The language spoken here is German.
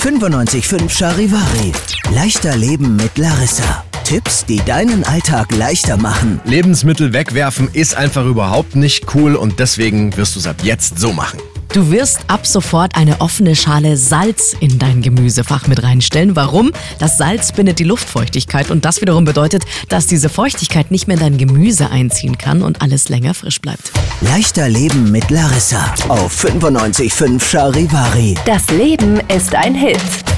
95.5 Charivari. Leichter Leben mit Larissa. Tipps, die deinen Alltag leichter machen. Lebensmittel wegwerfen ist einfach überhaupt nicht cool und deswegen wirst du es ab jetzt so machen. Du wirst ab sofort eine offene Schale Salz in dein Gemüsefach mit reinstellen. Warum? Das Salz bindet die Luftfeuchtigkeit und das wiederum bedeutet, dass diese Feuchtigkeit nicht mehr in dein Gemüse einziehen kann und alles länger frisch bleibt. Leichter Leben mit Larissa auf 95.5 Charivari. Das Leben ist ein Hit.